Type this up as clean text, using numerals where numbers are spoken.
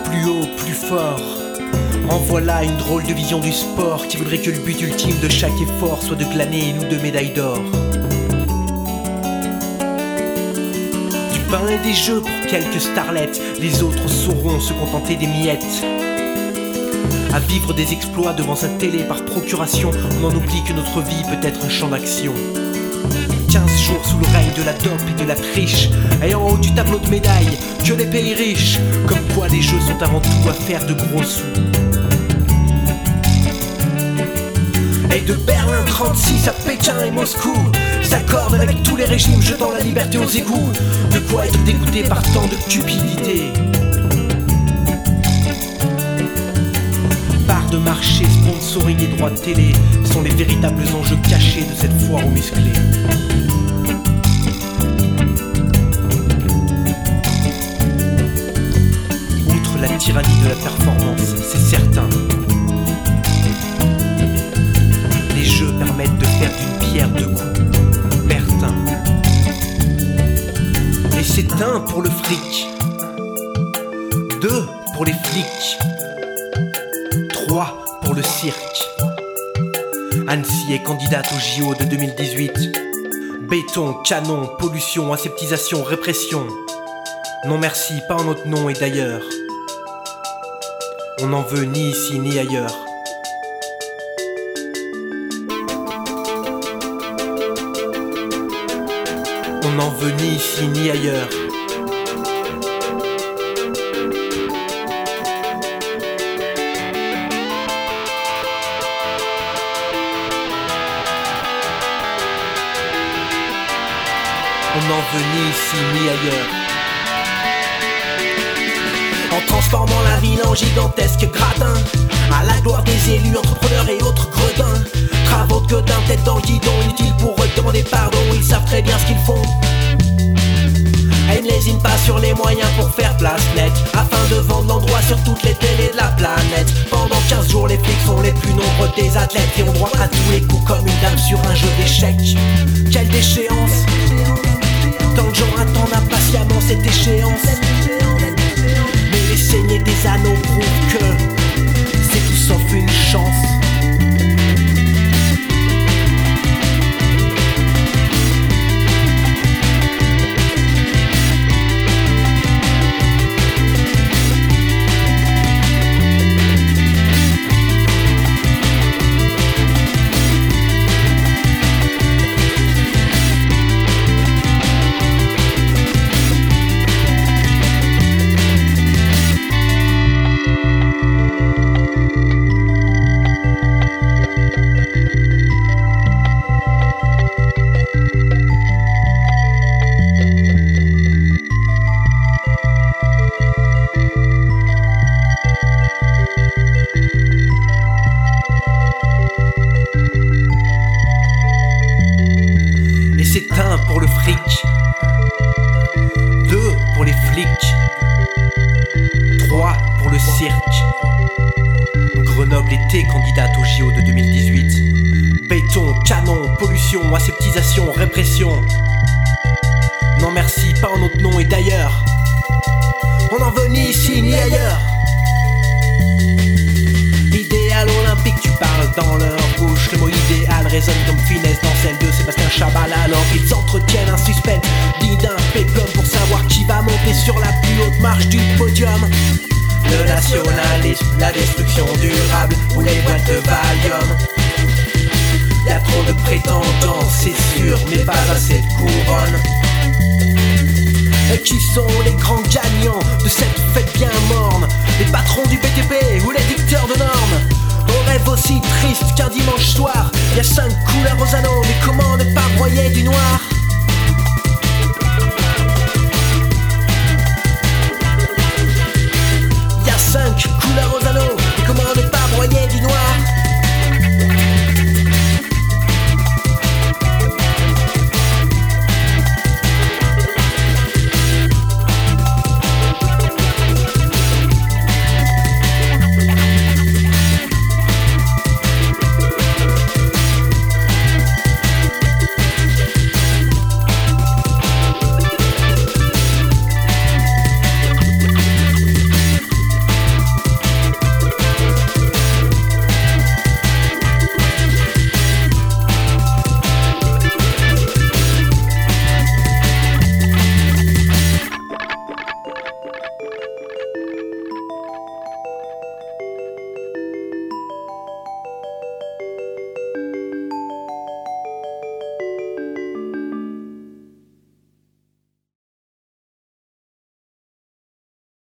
plus haut, plus fort. En voilà une drôle de vision du sport qui voudrait que le but ultime de chaque effort soit de glaner une ou deux médailles d'or. Du pain et des jeux pour quelques starlettes, les autres sauront se contenter des miettes. À vivre des exploits devant sa télé par procuration, on en oublie que notre vie peut être un champ d'action. 15 jours sous le règne de la dope et de la triche, et en haut du tableau de médailles, que les pays riches. Comme quoi les jeux sont avant tout affaire de gros sous. Et de Berlin 36 à Pékin et Moscou s'accordent avec tous les régimes jetant la liberté aux égouts. De quoi être dégoûté par tant de cupidité. Parts de marché, sponsoring et droits de télé sont les véritables enjeux cachés de cette foire aux musclés. Outre la tyrannie de la performance, c'est certain, les jeux permettent de faire d'une pierre deux coups. Bertin. Et c'est un pour le fric, deux pour les flics, trois pour le cirque. Annecy est candidate au JO de 2018. Béton, canon, pollution, aseptisation, répression. Non merci, pas en notre nom et d'ailleurs. On n'en veut ni ici ni ailleurs. On n'en veut ni ici ni ailleurs. On n'en veut ni ici ni ailleurs. En transformant la ville en gigantesque gradin, à la gloire des élus, entrepreneurs et autres gredins. Travaux de godin, tête dans le guidon, inutile pour eux de demander pardon, ils savent très bien ce qu'ils font. Et ne lésinent pas sur les moyens pour faire place nette, afin de vendre l'endroit sur toutes les télés de la planète. Pendant 15 jours, les flics sont les plus nombreux des athlètes et ont droit à tous les coups comme une dame sur un jeu d'échecs. Quelle déchéance! Tant de gens attendent impatiemment cette échéance. Mais les saignées des anneaux prouvent que c'est tout sauf une chance. C'est un pour le fric, deux pour les flics, trois pour le cirque. Grenoble était candidate au JO de 2018. Béton, canon, pollution, aseptisation, répression. Non merci, pas en notre nom et d'ailleurs. On n'en veut ni ici ni ailleurs. Idéal olympique, tu parles dans leur bouche. Le mot idéal résonne comme finesse dans celle de Sébastien Chabal. Alors ils entretiennent un suspense digne d'un péplum pour savoir qui va monter sur la plus haute marche du podium. Le nationalisme, la destruction durable ou les boîtes de Valium. Y'a trop de prétendants, c'est sûr, mais pas assez de couronne. Et qui sont les grands gagnants de cette fête bien morne? Les patrons du BTP ou les dicteurs de normes? Au rêve aussi triste qu'un dimanche soir, y'a 5 couleurs aux anneaux, mais comment ne pas broyer du noir?